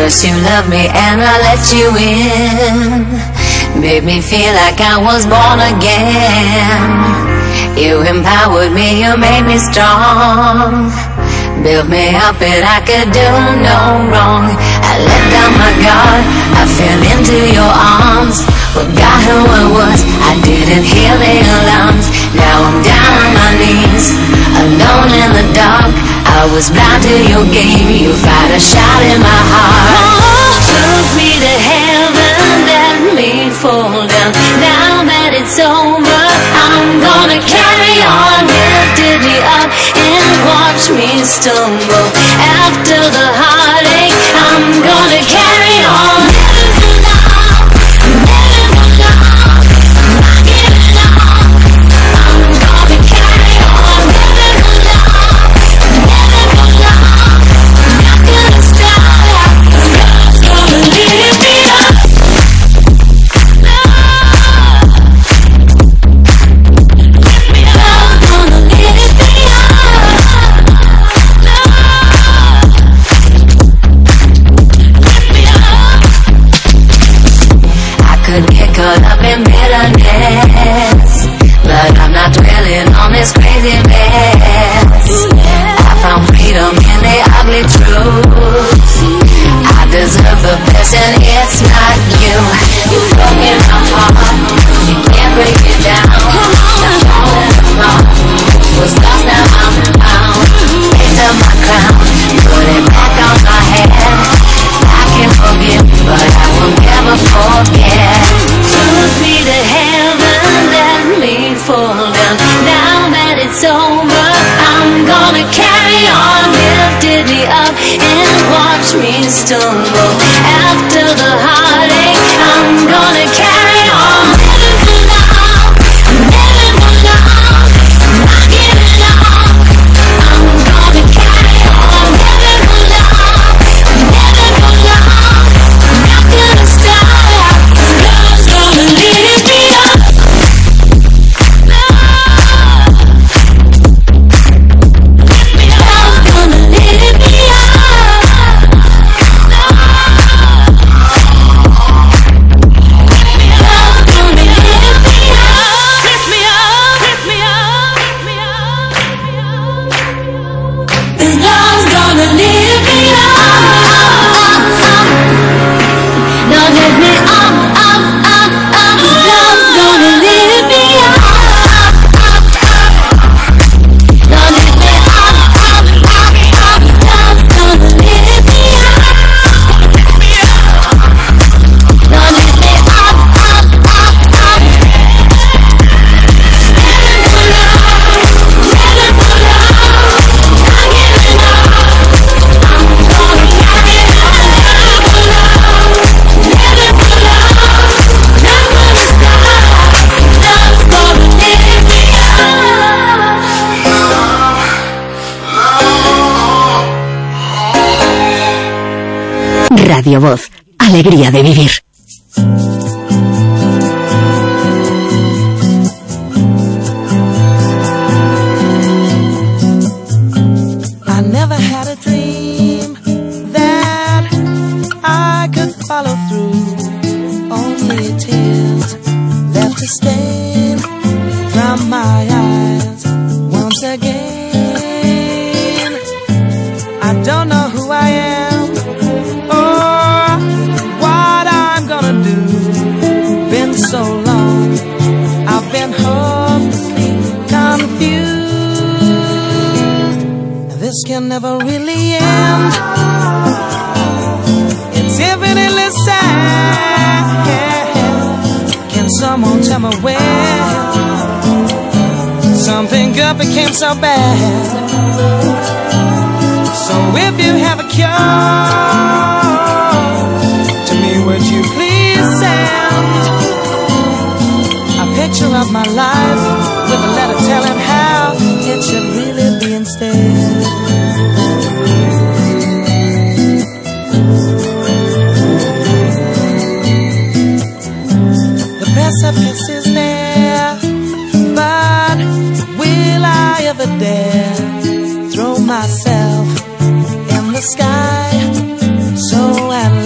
First you loved me and I let you in, made me feel like I was born again. You empowered me, you made me strong, built me up and I could do no wrong. I let down my guard, I fell into your arms, forgot who I was, I didn't hear the alarms. Now I'm down on my knees, alone in the dark. I was blind to your game, you fired a shot in my heart. Oh, took me to heaven, let me fall down. Now that it's over, I'm gonna carry on. Lifted me up and watch me stumble. After the heartache, I'm gonna carry on. Caught up in bitterness, but I'm not dwelling on this crazy mess. I found freedom in the ugly truth. I deserve the best and it's not you. You've broken my heart, you can't break it down. I'm falling apart, was lost now I'm found. Picked up my crown, put it back on my head. I can forgive, but I will never forget. Took me to heaven, let me fall down. Now that it's over, I'm gonna carry on. Lifted me up and watch me stumble. After the heartache, I'm gonna carry on. Radio Voz, alegría de vivir. I never had a dream that I could follow through. Only tears left to stain from my eyes once again. I don't know who I am. So long, I've been hopelessly confused. This can never really end. It's infinitely sad. Can someone tell me where something good became so bad? So if you have a cure, to me would you please send picture of my life with a letter telling how it should really be instead. The precipice is there, but will I ever dare throw myself in the sky so at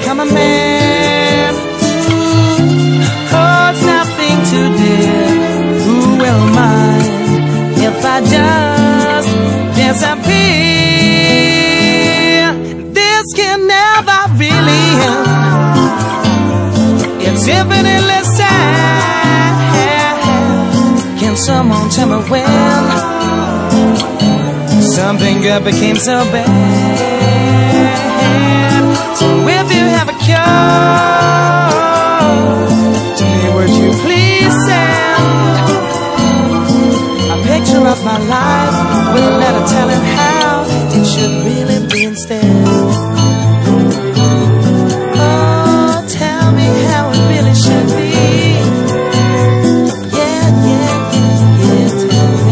become a man. Oh, it's nothing too dear. Who will mind if I just disappear? This can never really end. It's infinitely sad. Can someone tell me when something good became so bad? So if you have a cure, to me would you please send a picture of my life with a letter telling how it should really be instead? Oh, tell me how it really should be. Yeah, yeah, yeah, yeah, tell me.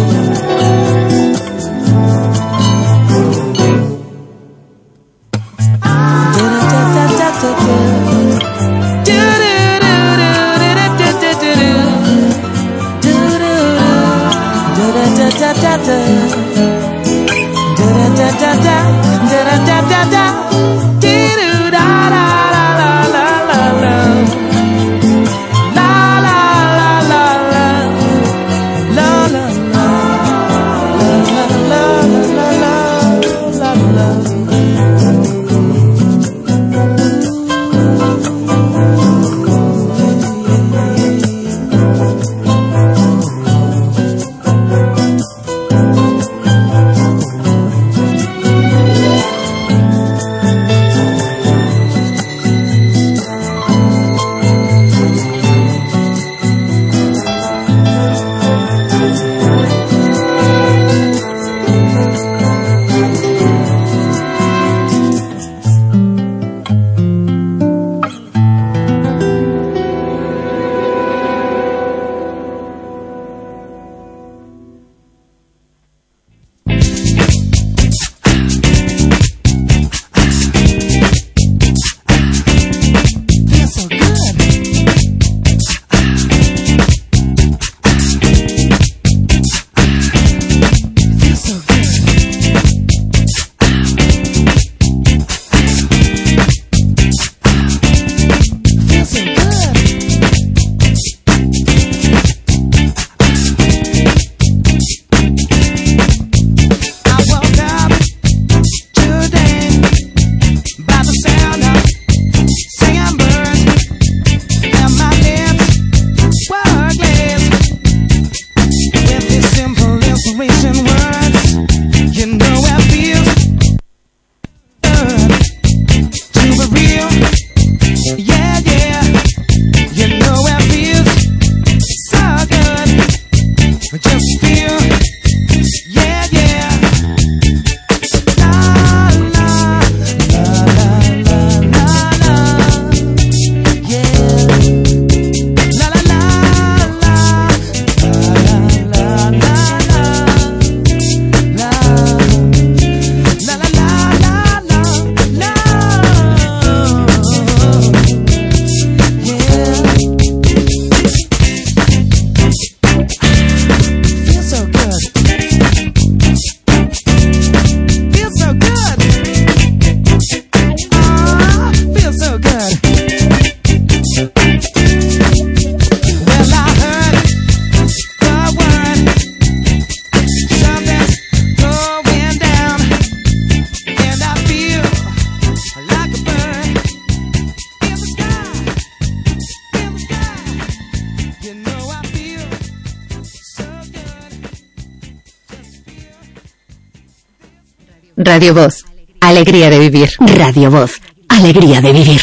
Radio Voz, alegría de vivir. Radio Voz, alegría de vivir.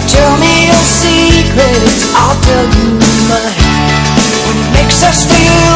I'll tell you mine. When it makes us feel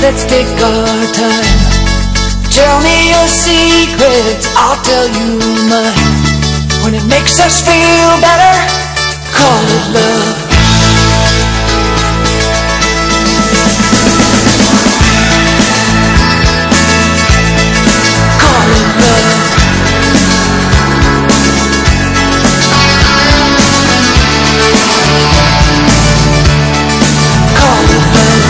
let's take our time. Tell me your secrets, I'll tell you mine. When it makes us feel better, call it love. Call it love. Call it love.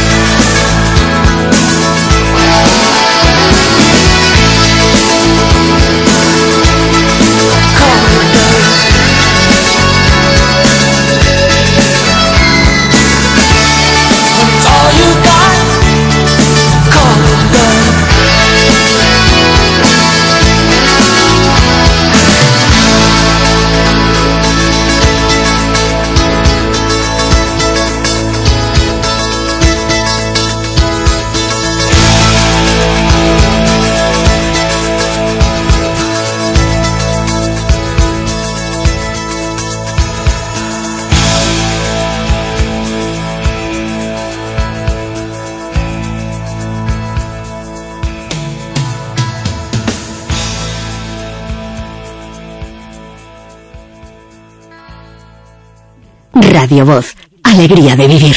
Radio Voz, alegría de vivir.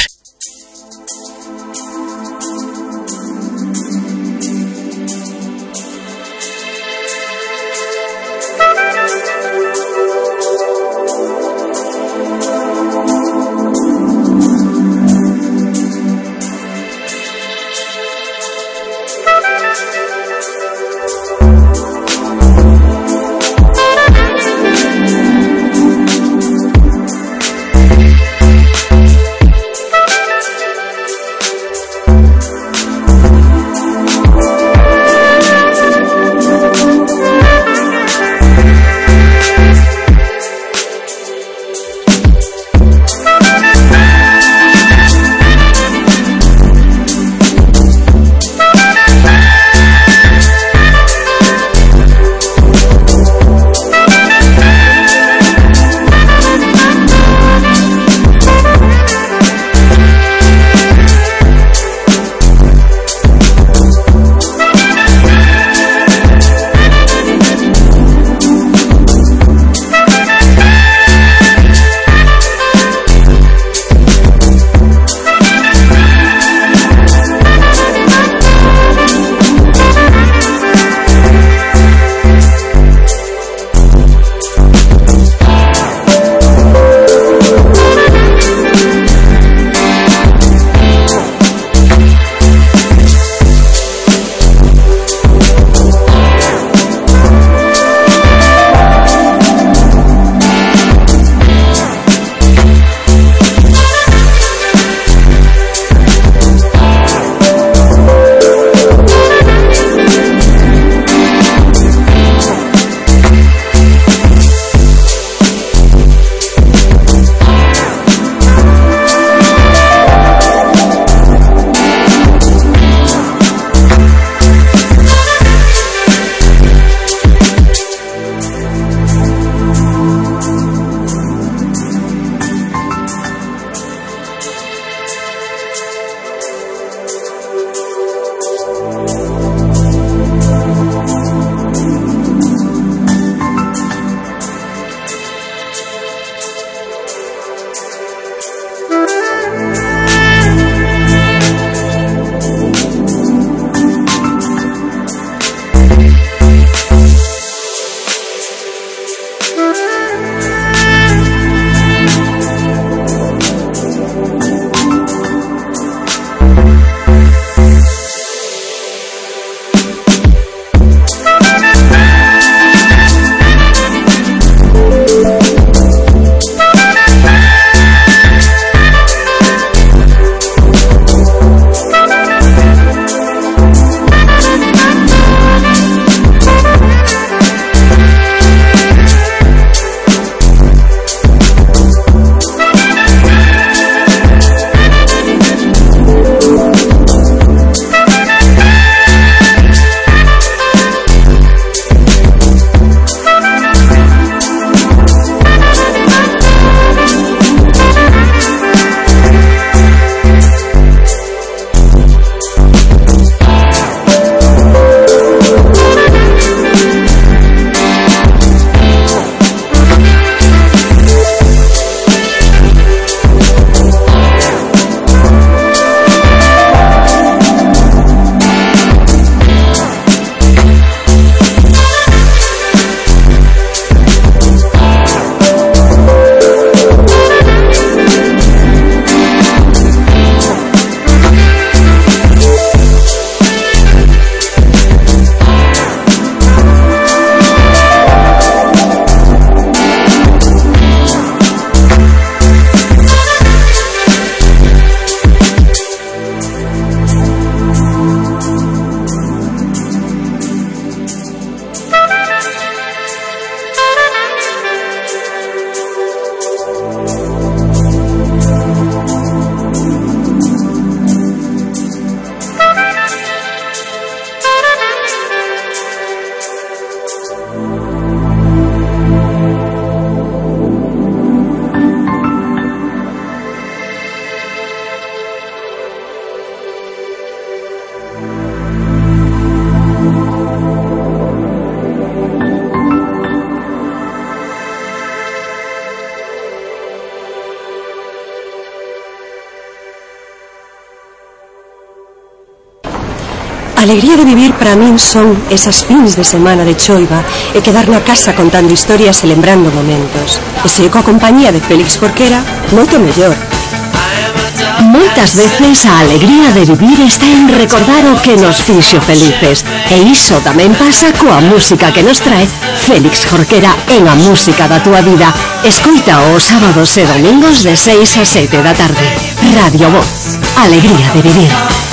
alegría de vivir para min son esas fins de semana de choiva e quedar na casa contando historias e lembrando momentos. E se coa compañía de Félix Jorquera, moito mellor. Moitas veces a alegría de vivir está en recordar o que nos fixo felices. E iso tamén pasa coa música que nos trae Félix Jorquera en A Música da Túa Vida. Escoita os sábados e domingos de 6 a 7 da tarde. Radio Voz, alegría de vivir.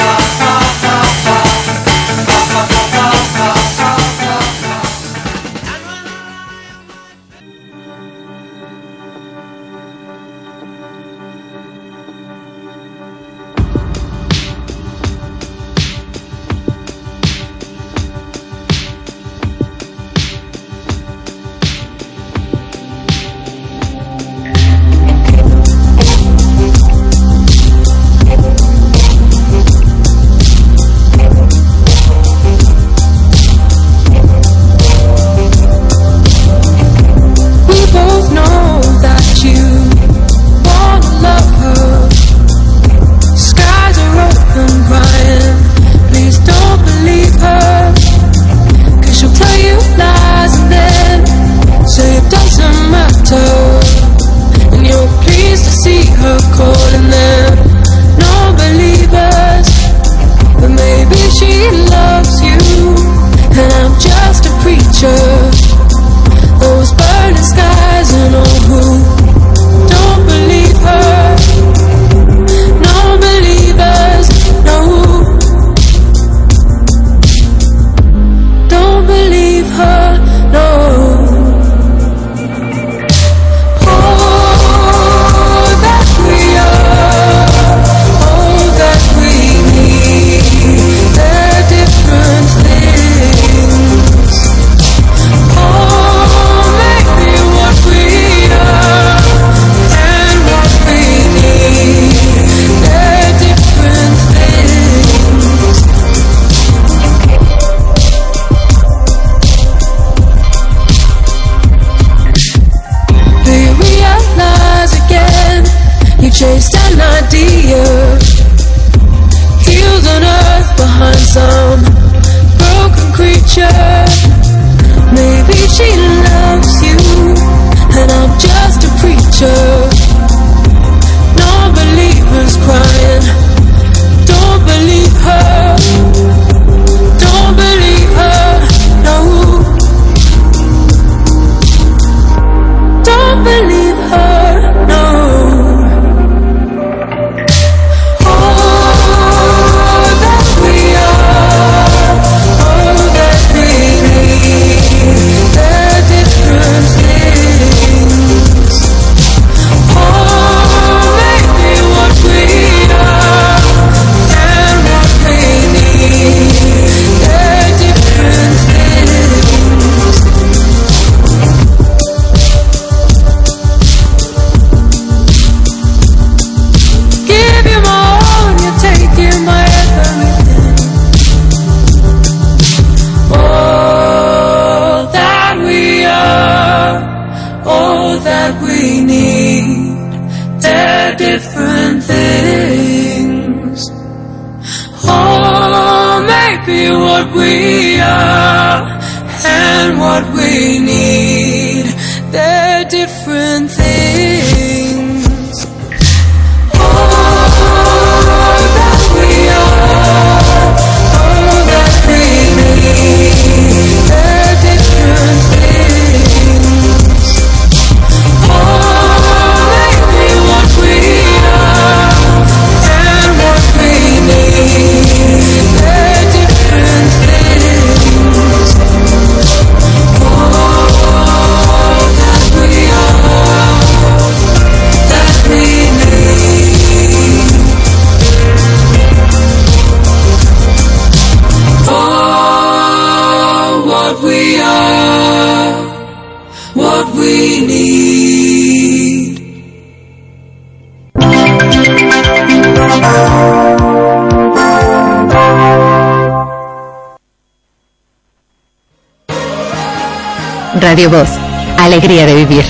Radio Voz, alegría de vivir.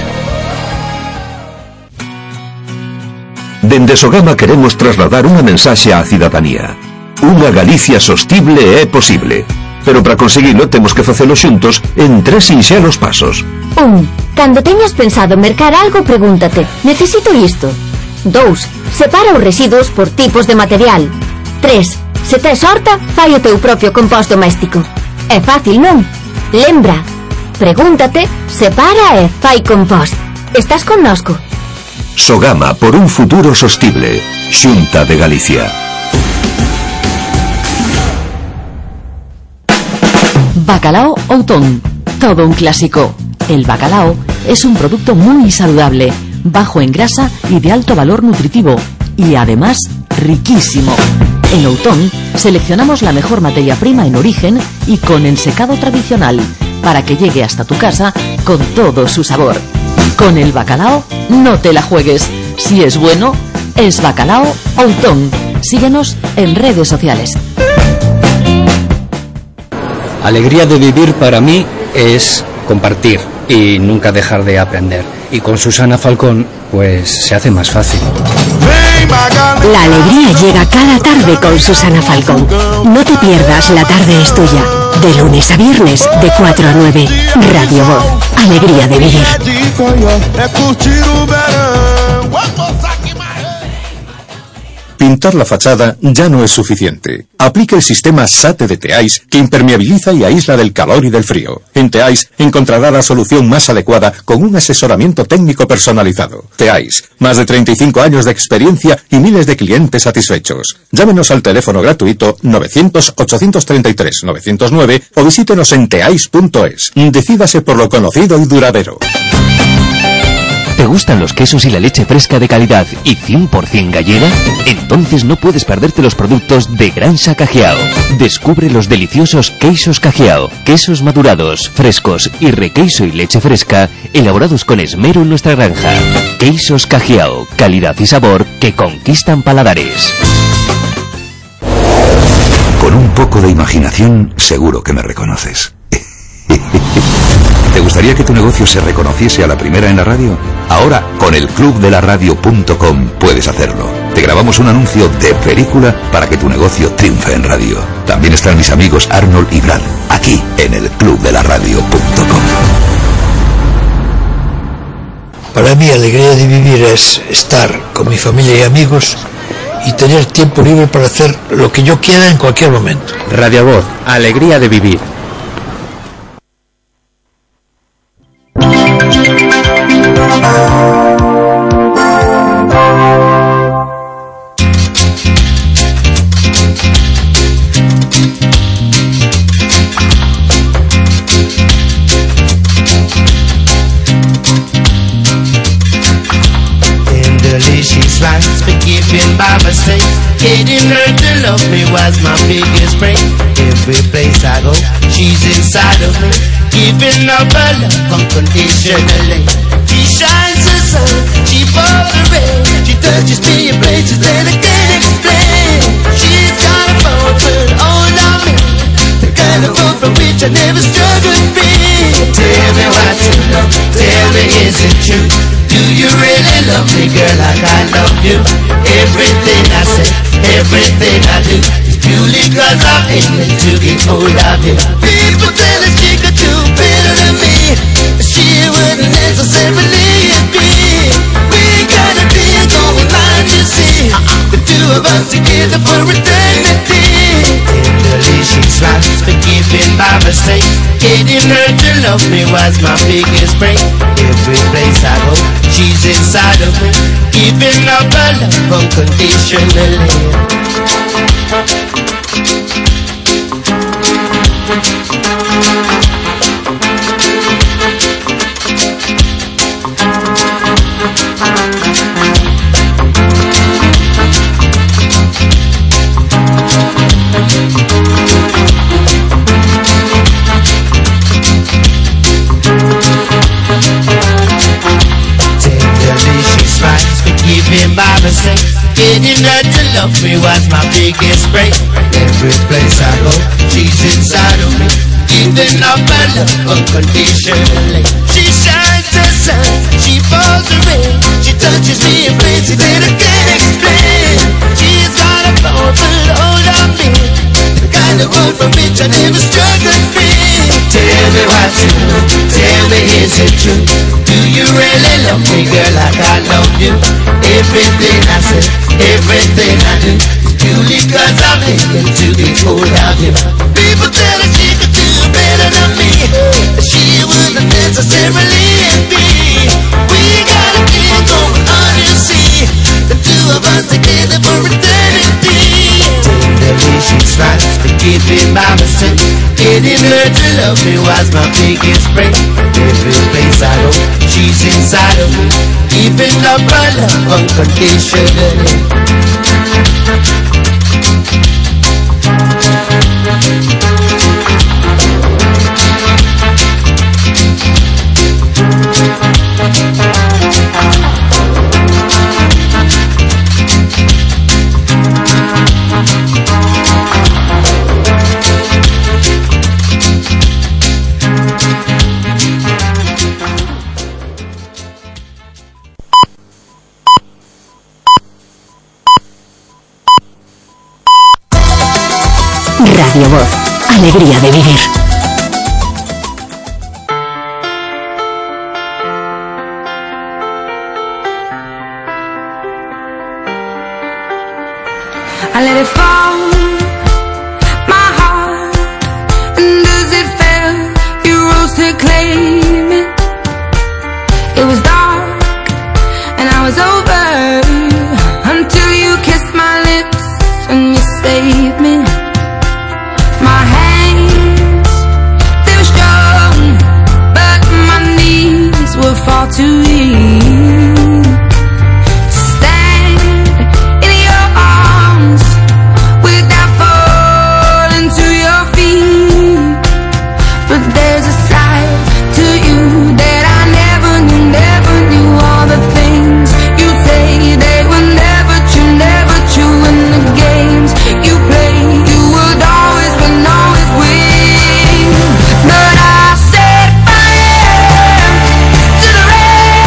Dende Sogama queremos trasladar unha mensaxe á cidadanía. Unha Galicia sostible é posible. Pero para conseguilo temos que facelo xuntos en 3 sinxelos pasos. 1. Cando teñas pensado mercar algo, pregúntate: necesito isto? 2. Separa os residuos por tipos de material. 3. Se tes horta, fai o teu propio compost doméstico. É fácil, non? Lembra, pregúntate, separa e fai compost. Estás connosco? Sogama por un futuro sostible. Xunta de Galicia. Bacalao Outón, todo un clásico. El bacalao es un producto muy saludable, bajo en grasa y de alto valor nutritivo, y además riquísimo. En Outón seleccionamos la mejor materia prima en origen y con ensecado tradicional, para que llegue hasta tu casa con todo su sabor. Con el bacalao no te la juegues. Si es bueno, es Bacalao Outón. Síguenos en redes sociales. Alegría de vivir para mí es compartir y nunca dejar de aprender. Y con Susana Falcón, pues se hace más fácil. La alegría llega cada tarde con Susana Falcón. No te pierdas La Tarde es Tuya. De lunes a viernes, de 4 a 9. Radio Voz. Alegría de vivir. Pintar la fachada ya no es suficiente. Aplique el sistema SATE de Teais, que impermeabiliza y aísla del calor y del frío. En Teais encontrará la solución más adecuada con un asesoramiento técnico personalizado. Teais, más de 35 años de experiencia y miles de clientes satisfechos. Llámenos al teléfono gratuito 900-833-909 o visítenos en teais.es. Decídase por lo conocido y duradero. ¿Te gustan los quesos y la leche fresca de calidad y 100% gallega? Entonces no puedes perderte los productos de Granja Cajiao. Descubre los deliciosos queixos Cajiao, quesos madurados, frescos y requeiso y leche fresca, elaborados con esmero en nuestra granja. Queixos Cajiao, calidad y sabor que conquistan paladares. Con un poco de imaginación, seguro que me reconoces. ¿Te gustaría que tu negocio se reconociese a la primera en la radio? Ahora, con el clubdelaradio.com puedes hacerlo. Te grabamos un anuncio de película para que tu negocio triunfe en radio. También están mis amigos Arnold y Brad, aquí en el clubdelaradio.com. Para mí, alegría de vivir es estar con mi familia y amigos y tener tiempo libre para hacer lo que yo quiera en cualquier momento. Radio Voz, alegría de vivir. By mistake, getting her to love me was my biggest break. Every place I go, she's inside of me, giving up her love unconditionally. She shines the sun, she pours the rain, she touches me in places that I can't explain. She's got a fountain all on me, the kind of love for which I never struggled free. Tell me what you love, tell me is it true? Do you really love me, girl, like I love you? Everything I say, everything I do is purely cause I'm aiming to get hold of you. People tell us she could do better than me, but she wouldn't necessarily agree. We got a deal going on, you see, the two of us together for eternity. Tenderly she smiles, forgiving my mistakes. Getting her to love me was my biggest break. Every place I go, she's inside of me, giving up her love unconditionally. Giving by mistake, getting her to love me was my biggest break. Every place I go, she's inside of me, giving up her love unconditionally. She shines the sun, she pours the rain, she touches me in places that I can't explain. She's got a powerful hold on me, in the road for rich, I never struggled free. Tell me what you do, tell me is it true? Do you really love me, girl, like I love you? Everything I say, everything I do, is purely cause I'm thinking to be hold of you. People tell her she could do better than me, but she wasn't necessarily happy. We got a thing going on, you see, the two of us together for eternity. The way she tries to keep in my mistake, getting her to love me was my biggest break. Every place I go, she's inside of me, keeping up our love unconditionally. Radio Voz, alegría de vivir. I let it fall, my heart, and as it fell, you rose to claim it. It was dark, and I was over, until you kissed my lips, and you saved me. My hands, they were strong, but my knees were far too weak to stand in your arms without falling to your feet. But there's a side to you that I never knew all the things you say, they were never true, in the games you play, you would always win. But I set fire to the rain.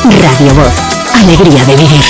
Radio Voz, alegría de vivir.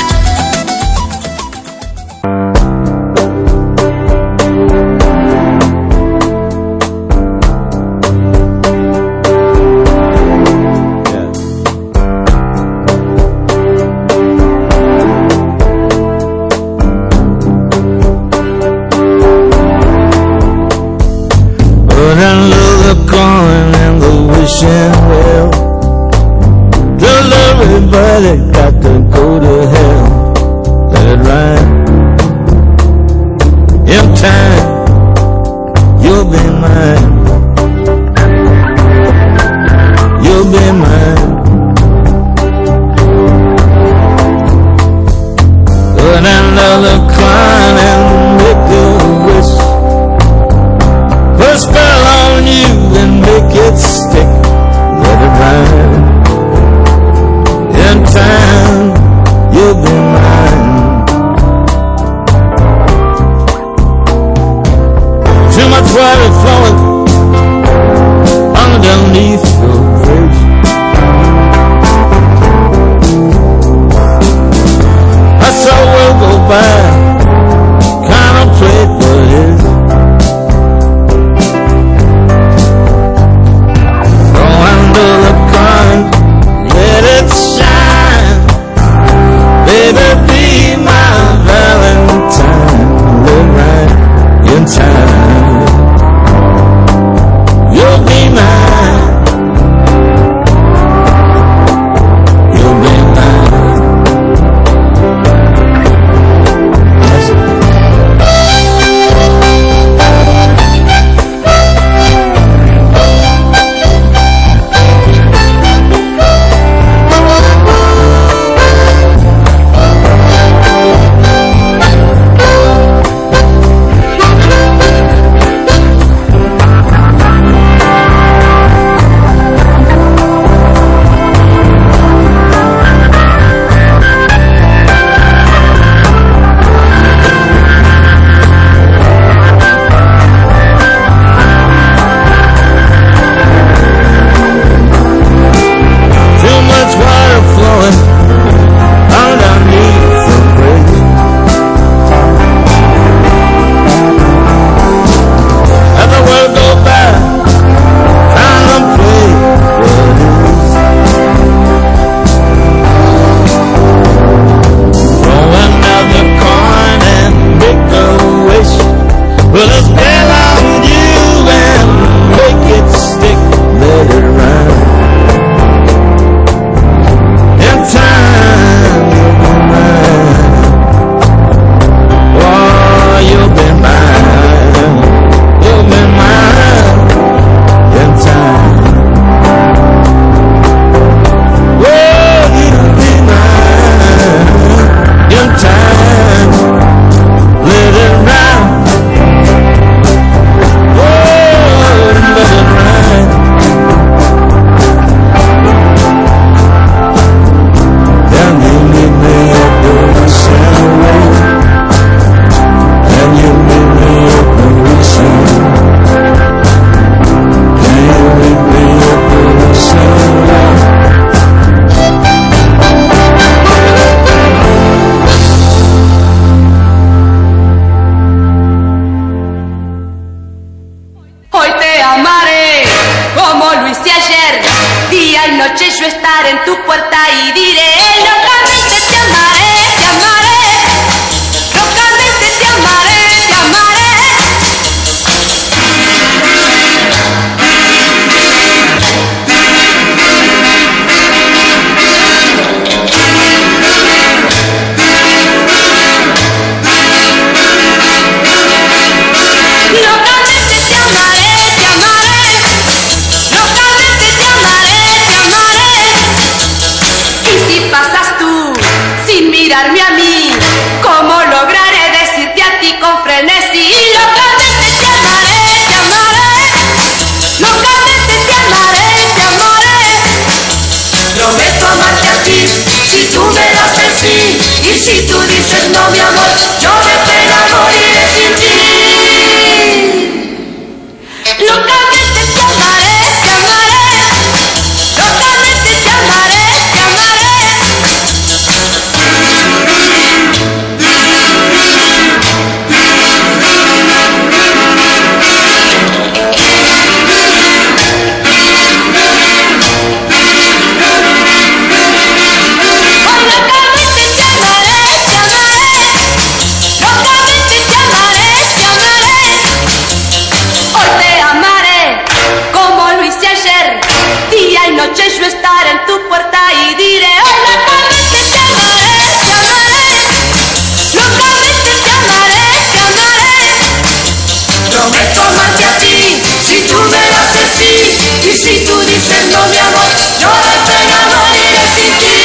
estar en tu puerta y diré, hoy locamente te amaré, te amaré. Locamente te amaré, te amaré. Prometo amarte a ti, si tú me lo haces sí. Y si tú dices no, mi amor, yo de pena moriré sin ti.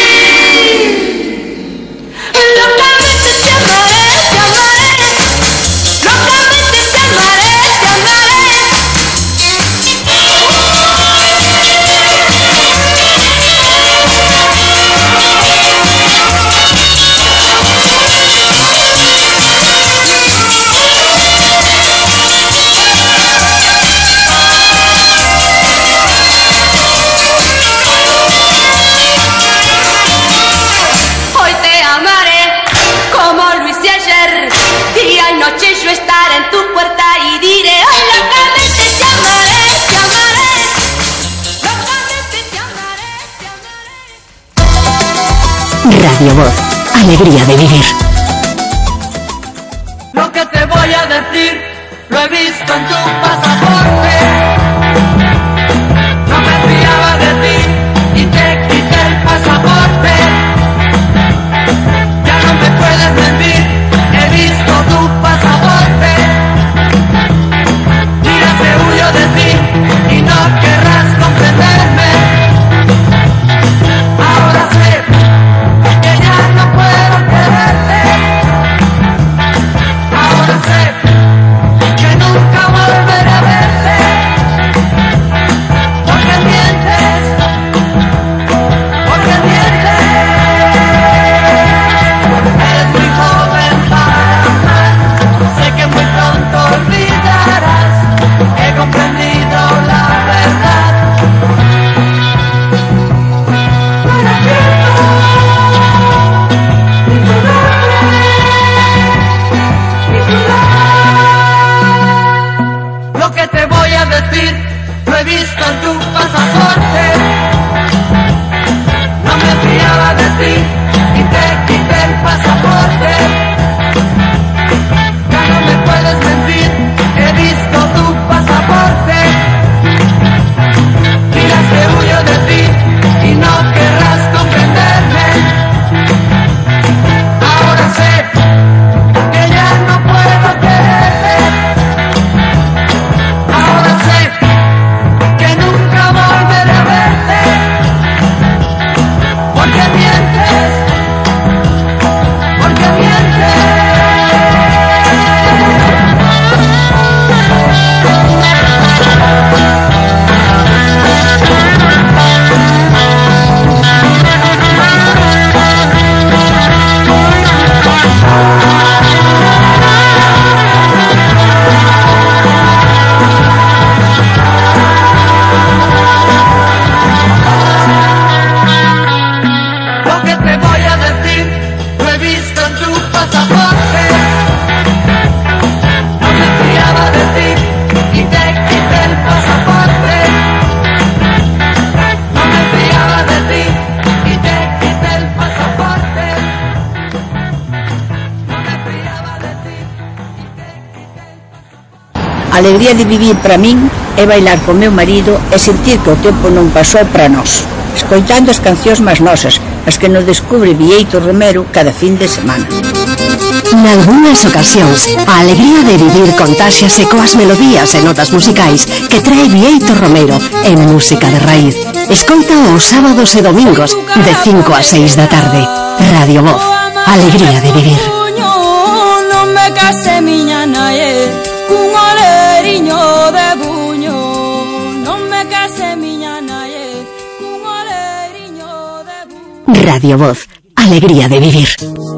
Locamente te amaré, te amaré. Locamente te amaré, te amaré. Hoy te amaré como lo hice ayer. Día y noche yo estaré en tu puerta y diré, hoy locamente te amaré, te amaré. Locamente te amaré, te amaré. Radio Voz, alegría de vivir. Lo que te voy a decir, lo he visto en tu pasaporte. No me fiaba de ti y te quité el pasaporte. Ya no me puedes mentir, he visto tu pasaporte. Dirás que huyo de ti y no querrás comprenderme. Ahora sé que ya no puedo quererte. Ahora sé que nunca volveré a verte. Porque mientes, porque mientes. Eres muy joven para amar. Sé que muy pronto olvidarás. He comprendido la verdad. No era cierto ni tu nombre, ni tu edad. Lo que te voy a decir, lo he visto en tu pasaporte. No me fiaba de ti y te quité el pasaporte. Ya no me puedes mentir, he visto tu pasaporte. Dirás que huyo de ti y no querrás comprenderme. Ahora sé que ya no puedo quererte. Ahora sé que nunca volveré a verte. Porque mientes, porque mientes. Lo que te voy a decir, lo he visto en tu pasaporte. No me fiaba de ti y te quité el pasaporte. No me fiaba de ti y te quité el pasaporte. No me fiaba de ti y te quité el pasaporte. Alegría de vivir para min é bailar co meu marido e sentir que o tempo non pasou para nós, escoitando as cancións máis nosas, as que nos descubre Bieito Romero cada fin de semana. Nalgúnas ocasións, a alegría de vivir contáxiase coas melodías e notas musicais que trae Bieito Romero en música de raíz. Escoita os sábados e domingos de 5 a 6 da tarde. Radio Voz, alegría de vivir. Non me case miña nae cun oleriño de buño. Non me case miña nae cun oleriño de buño. Radio Voz, alegría de vivir.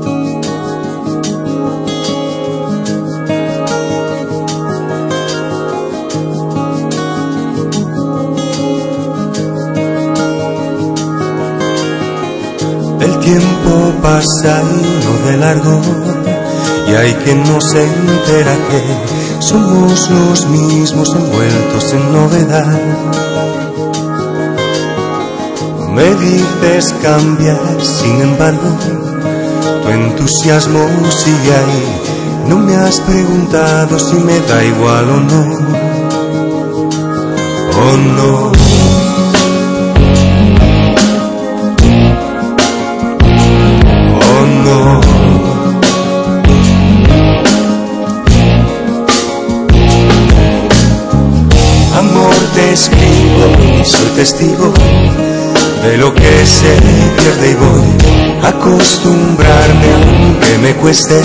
El tiempo pasa y no de largo, y hay quien no se entera que somos los mismos envueltos en novedad. Me dices cambiar, sin embargo, tu entusiasmo sigue ahí. No me has preguntado si me da igual o no. Oh no. testigo de lo que se pierde y voy a acostumbrarme aunque me cueste.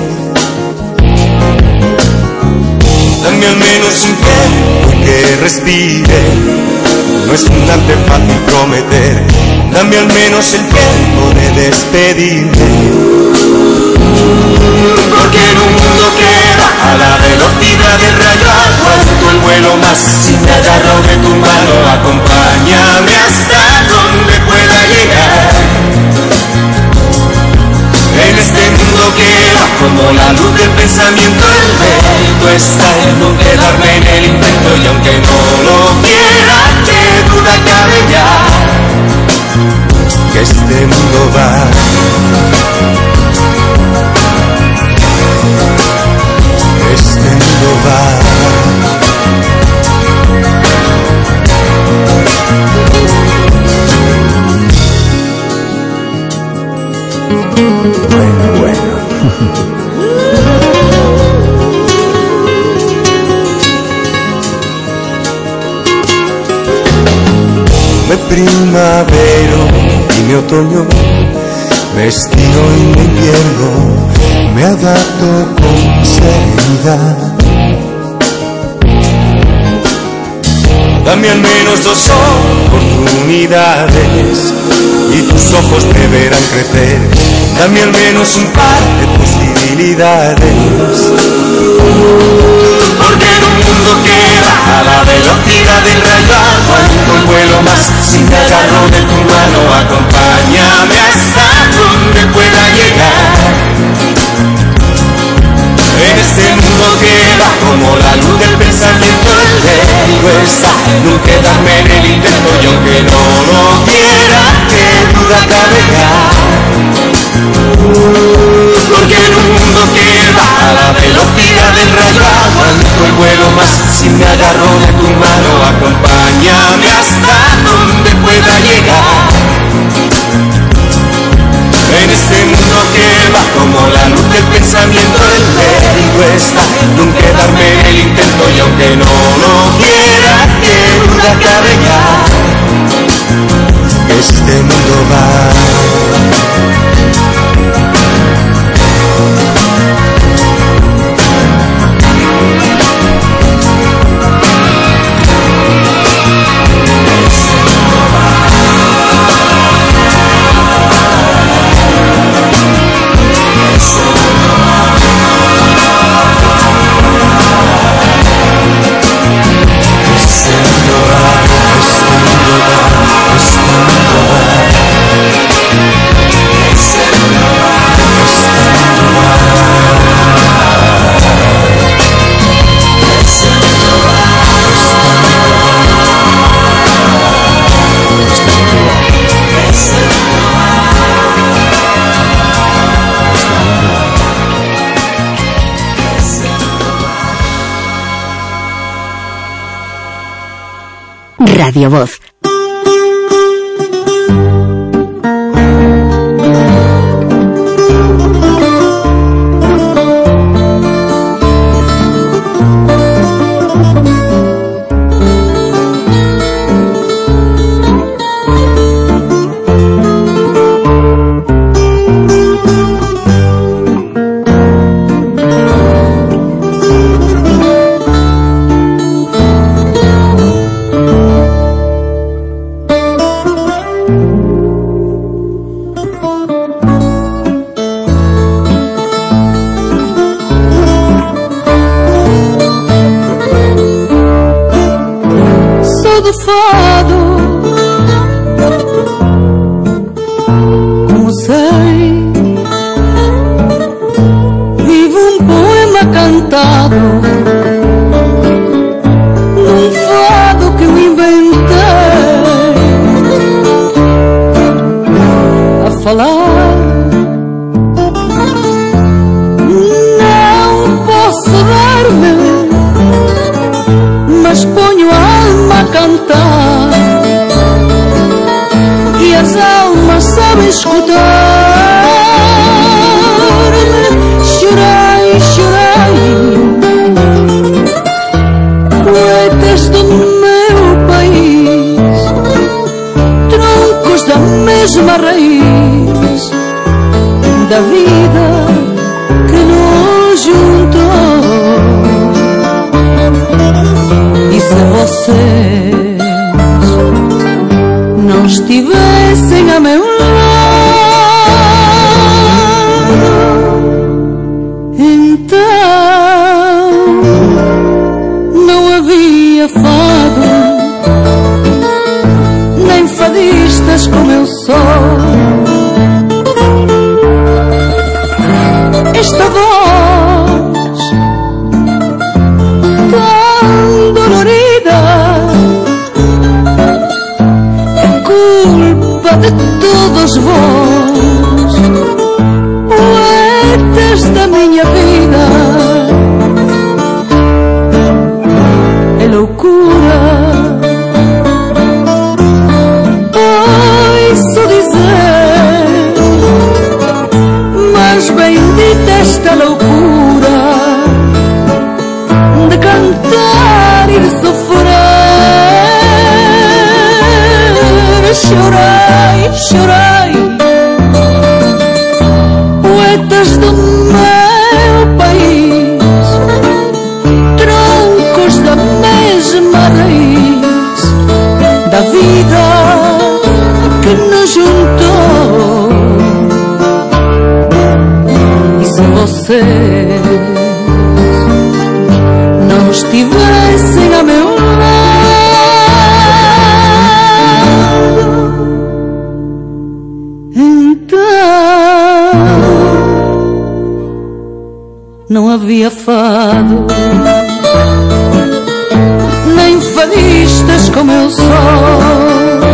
Dame al menos un tiempo que respire, no es fundante fácil prometer. Dame al menos el tiempo de despedirme, porque en un mundo que va a la velocidad del rayo aguanto el vuelo más. Si me agarro de tu mano, acompáñame hasta donde pueda llegar. En este mundo que va como la luz del pensamiento, el mérito está en no quedarme en el intento. Y aunque no lo quiera, qué duda cabe ya, que este mundo va. Este mundo va. Bueno. Me primavero y mi otoño, me estiro y me invierno, me adapto con serenidad. Dame al menos 2 oportunidades y tus ojos me verán crecer. Dame al menos un par de posibilidades, porque en un mundo que va a la velocidad del rayo aguanto el vuelo más. Si me agarro de tu mano, acompáñame hasta donde pueda llegar. En este mundo que va como la luz del pensamiento, el peligro está en no quedarme en el intento. Y aunque no lo quiera, qué duda cabe ya, porque en un mundo que va a la velocidad del rayo aguanto el vuelo más. Si me agarro de tu mano, acompáñame hasta donde pueda llegar. En este mundo que va como la luz del pensamiento, el peligro está en no quedarme en el intento. Y aunque no lo quiera, qué duda cabe ya, que este mundo va. Radio Voz. Poetas do meu país mesma raiz da vida que nos juntou. E se vocês não estivessem a meu lado, então não havia fado, nem fadistas como eu sou. Esta voz tão dolorida é culpa de todos vós, poetas da minha vida. É loucura, ouço dizer, mas bendita esta loucura de cantar e de sofrer. Chorei, chorei, poetas do meu país, troncos da mesma raiz da vida que nos juntou. E se vocês não estivessem a meu lado, então não havia fado, nem fadistas como eu sou.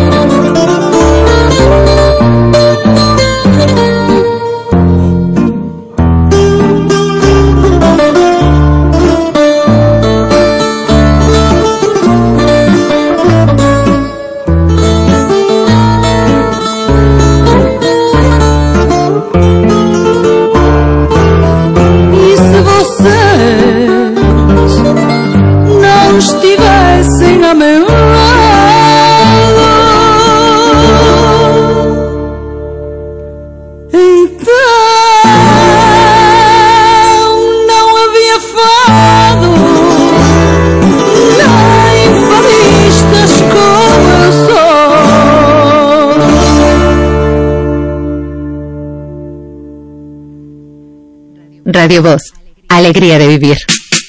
Estivessem a meu lado, então não havia fado, nem fadistas como eu sou. Radio Voz, alegría de vivir.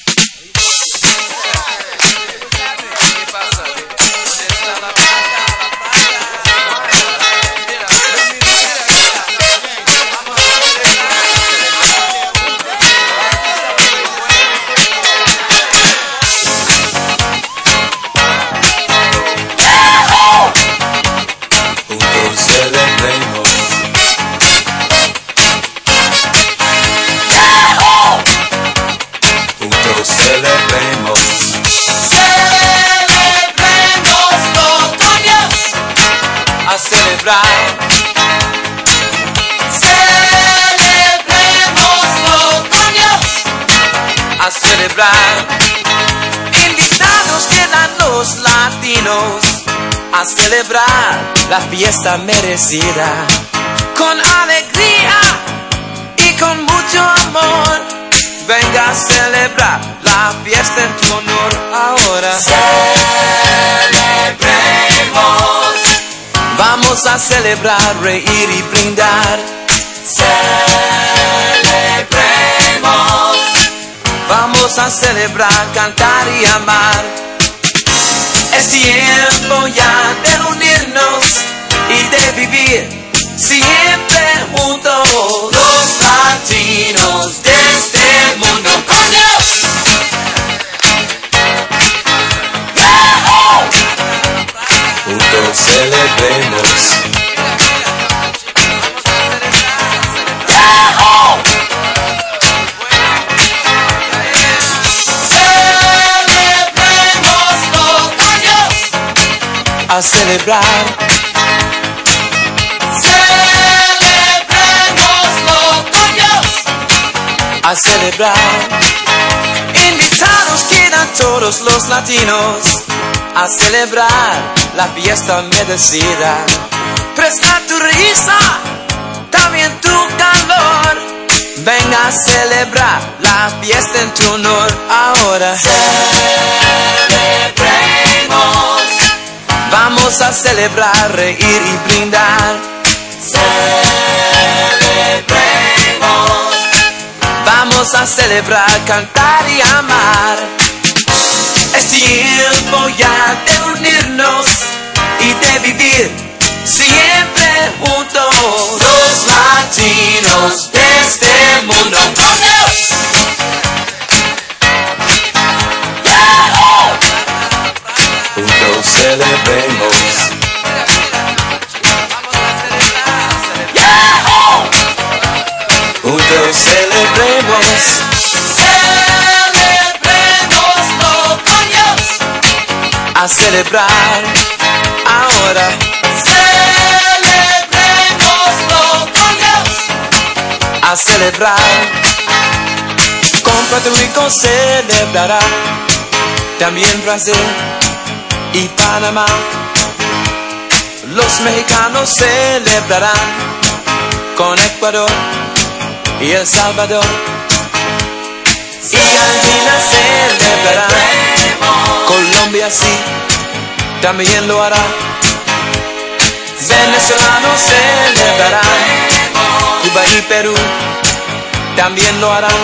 A celebrar. Invitados quedan los latinos a celebrar la fiesta merecida. Con alegría y con mucho amor, venga a celebrar la fiesta en tu honor ahora. Celebremos. Vamos a celebrar, reír y brindar. Celebremos. Vamos a celebrar, cantar y amar. Es tiempo ya de unirnos y de vivir siempre juntos, los latinos de este mundo. Juntos celebremos. A celebrar. Celebremos todos a celebrar. Invitados quedan todos los latinos a celebrar la fiesta merecida. Presta tu río Ven a celebrar la fiesta en tu honor ahora. Celebremos. Vamos a celebrar, reír y brindar. Celebremos. Vamos a celebrar, cantar y amar. Es tiempo ya de unirnos y de vivir siempre juntos, los latinos de este mundo. Juntos celebremos. Juntos celebremos. Celebrémoslo con Dios. A celebrar ahora. Celebrémoslo con Dios. A celebrar. Con Puerto Rico celebrará. También Brasil y Panamá. Los mexicanos celebrarán con Ecuador y El Salvador. Y Argentina celebrará. Colombia sí, también lo hará. Venezolanos celebrarán. Cuba y Perú también lo harán.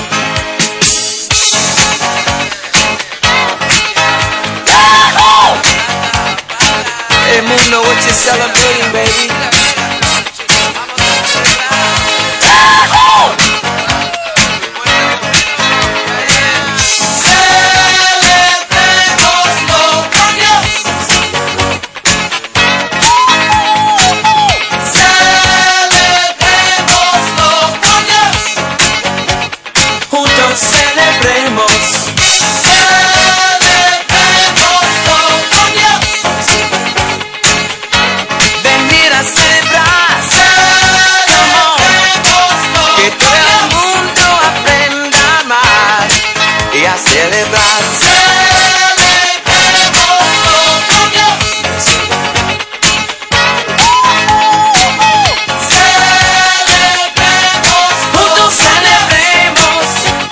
Hey, Mundo, what you celebrating, baby? Celebrémoslo con Dios. Celebrémoslo con Dios. Juntos celebremos. Celebrar, celebremoslo con Dios. Celebremos, juntos celebremos.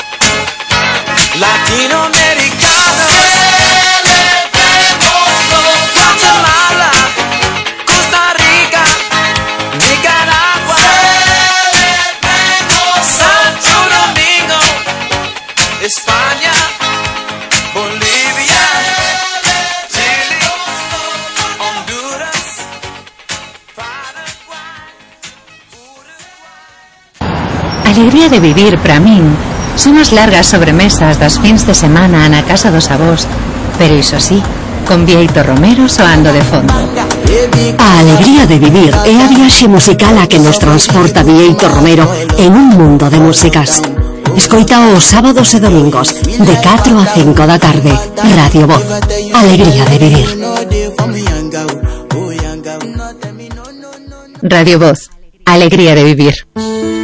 Latinoamericanos, celebremoslo. Guatemala, Costa Rica, Nicaragua, celebremos. Santo Domingo, España, Bolivia, Chile, Honduras, Alegría de vivir para min son as largas sobremesas das fins de semana na casa dos avós, pero iso sí, con Bieito Romero soando de fondo. A alegría de vivir é a viaxe musical a que nos transporta Bieito Romero en un mundo de músicas. Escoita os sábados e domingos de 4 a 5 da tarde. Radio Voz, alegría de vivir. Radio Voz, alegría de vivir.